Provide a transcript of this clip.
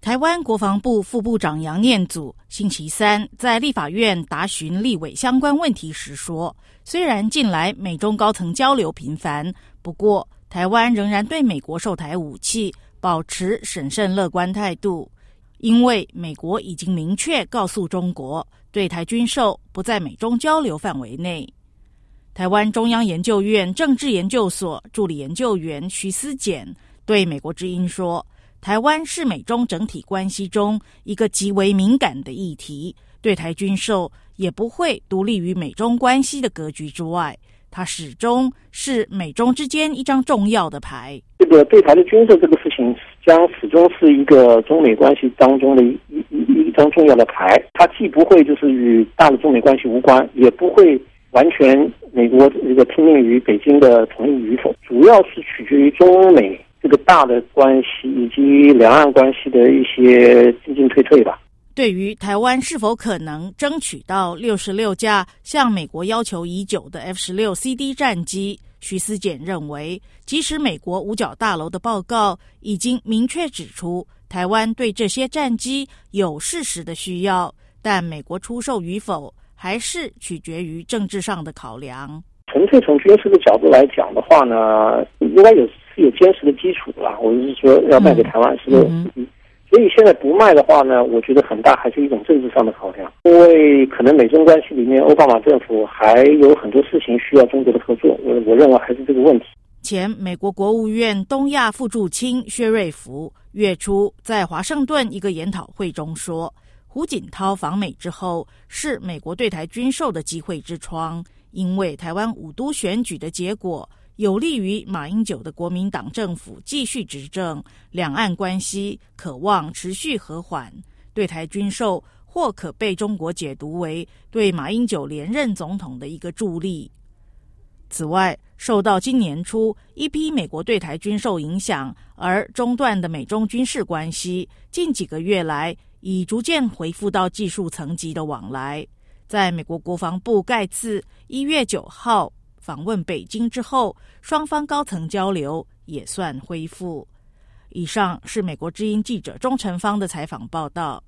台湾国防部副部长杨念祖星期三在立法院答询立委相关问题时说，虽然近来美中高层交流频繁，不过台湾仍然对美国售台武器保持审慎乐观态度，因为美国已经明确告诉中国，对台军售不在美中交流范围内。台湾中央研究院政治研究所助理研究员徐思俭对美国之音说，台湾是美中整体关系中一个极为敏感的议题，对台军售也不会独立于美中关系的格局之外，它始终是美中之间一张重要的牌。 这个对台的军售这个事情将始终是一个中美关系当中的一张重要的牌，它既不会就是与大的中美关系无关，也不会完全美国这个听命于北京的同意与否，主要是取决于中美这个大的关系以及两岸关系的一些进退吧。 对于台湾是否可能争取到66架向美国要求已久的 F-16CD 战机，徐思俭认为，即使美国五角大楼的报告已经明确指出台湾对这些战机有事实的需要，但美国出售与否还是取决于政治上的考量。 纯粹从军事的角度来讲的话呢，应该是有坚实的基础的啦。我是说要卖给台湾是所以现在不卖的话呢，我觉得很大还是一种政治上的考量，因为可能美中关系里面奥巴马政府还有很多事情需要中国的合作，我认为还是这个问题。 前美国国务院东亚副驻青薛瑞福月初在华盛顿一个研讨会中说，胡锦涛访美之后是美国对台军售的机会之窗，因为台湾五都选举的结果有利于马英九的国民党政府继续执政，两岸关系可望持续和缓，对台军售或可被中国解读为对马英九连任总统的一个助力。此外，受到今年初一批美国对台军售影响而中断的美中军事关系，近几个月来已逐渐恢复到技术层级的往来。在美国国防部盖茨1月9号访问北京之后，双方高层交流也算恢复。以上是美国之音记者钟晨芳的采访报道。